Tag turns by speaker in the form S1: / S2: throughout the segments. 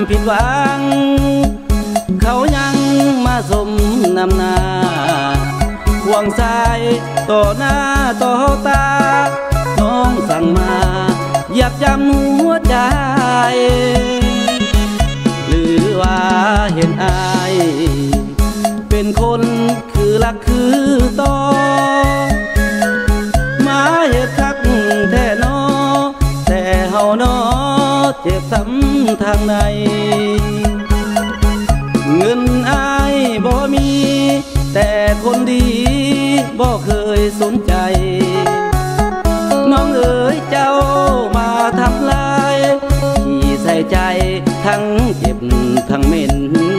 S1: ำผิดหวังเขายังมาสมนำหน้าควงสายต่อหน้าต่อตาน้องสั่งมาอยากจำหัวใจหรือว่าเห็นอายเป็นคนคือรักคือต่อมาเหตุคักแท้นอแต่เฮานอเจ็บซ้ำทางในเงินอายบ่มีแต่คนดีบ่เคยสนใจน้องเอ๋ยเจ้ามาทำลายที่ใส่ใจทั้งเจ็บทั้งเหม็น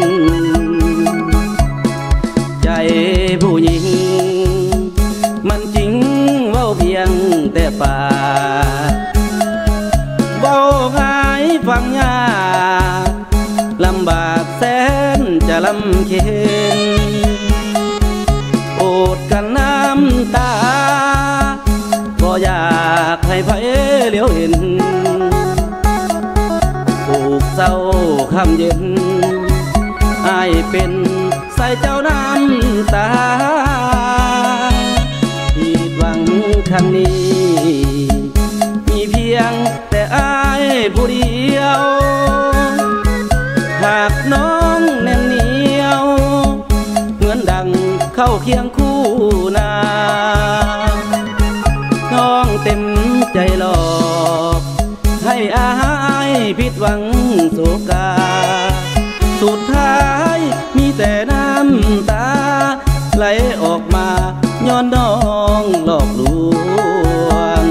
S1: ใจผู้หญิงมันจริงเว้าเพียงแต่ปากเว้าง่ายฟังยากลำบากแสนจะลำเค็ญโอดกันน้ำตาก็อยากให้ไผเหลียวเห็นถูกเศร้าค่ำเย็นอายเป็นใส่เจ้าน้ำตาผิดหวังครั้งนี้มีเพียงแต่อายผู้เดียวหากน้องแน่นเหนียวเหมือนดังเข้าเคียงคู่นาน้องเต็มใจหลอกให้อายผิดหวังโศกาสุดท้ายมีแต่น้ำตาไหลออกมาย้อนน้องหลอกลวง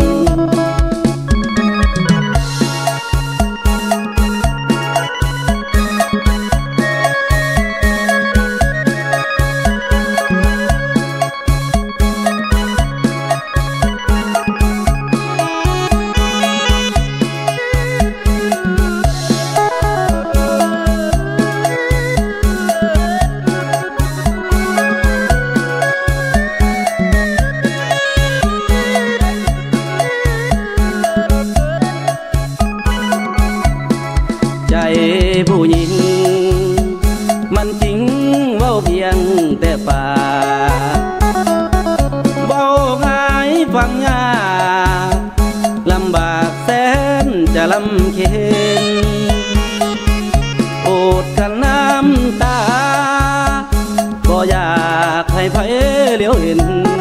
S1: ใจผู้หญิงมันจริงเว้าเพียงแต่ปากเว้าง่ายฟังยากลำบากแสนจะลำเค็ญโอดกันน้ำตาก็อยากให้ไผเหลียวเห็น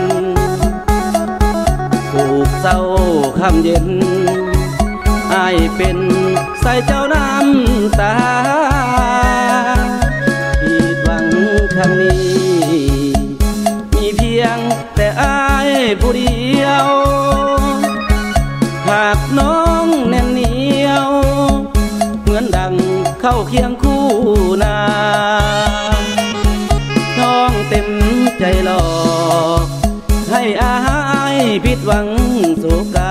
S1: ถูกเศร้าค่ำเย็นอายเป็นใส่เจ้าน้ำตาผิดหวังครั้งนี้มีเพียงแต่อายผู้เดียวหากน้องแน่นเหนียวเหมือนดังเข้าเคียงคู่นาน้องเต็มใจหลอกให้อายผิดหวังโศกา